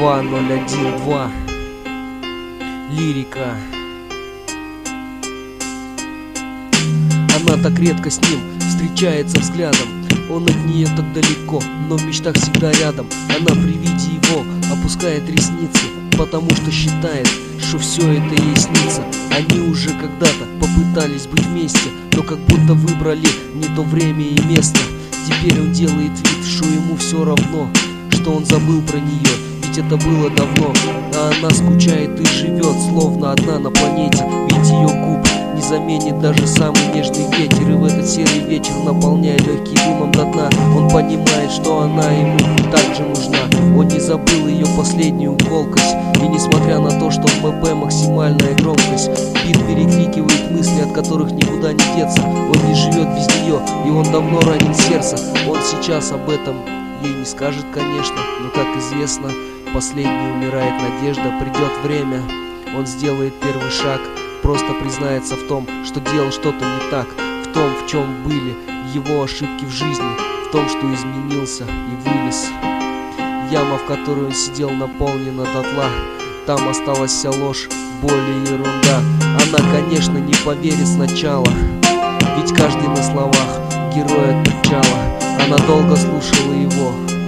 2012 лирика. Она так редко с ним встречается взглядом. Он от нее так далеко, но в мечтах всегда рядом. Она при виде его опускает ресницы, потому что считает, что все это ей снится. Они уже когда-то попытались быть вместе, но как будто выбрали не то время и место. Теперь он делает вид, что ему все равно, что он забыл про нее, ведь это было давно. А она скучает и живет, словно одна на планете. Ведь ее губ не заменит даже самый нежный ветер. И в этот серый вечер, наполняя легкий дымом до дна, он понимает, что она ему так же нужна. Он не забыл ее последнюю колкость, и несмотря на то, что в МП максимальная громкость, бит перекрикивает мысли, от которых никуда не деться. Он не живет без нее, и он давно ранен сердце. Он сейчас об этом ей не скажет, конечно, но, как известно, последней умирает надежда. Придет время, он сделает первый шаг, просто признается в том, что делал что-то не так, в том, в чем были его ошибки в жизни, в том, что изменился и вылез. Яма, в которой он сидел, наполнена дотла. Там осталась вся ложь, боль и ерунда. Она, конечно, не поверит сначала, ведь каждый на словах герой от начала. Она долго слушала его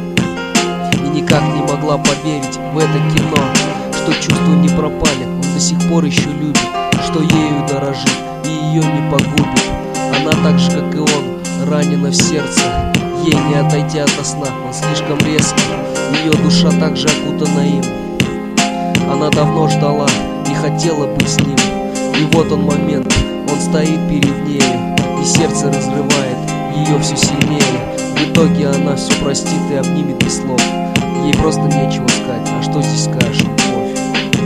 и никак не могла поверить в это кино, что чувства не пропали, он до сих пор еще любит, что ею дорожит и ее не погубит. Она так же, как и он, ранена в сердце, ей не отойти ото сна, он слишком резкий, ее душа также окутана им. Она давно ждала, не хотела быть с ним, и вот он момент, он стоит перед нею, и сердце разрывает ее все сильнее. В итоге она все простит и обнимет без слов. Ей просто нечего сказать. А что здесь скажешь, любовь?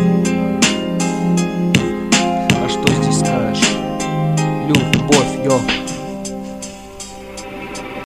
А что здесь скажешь? Любовь, йо.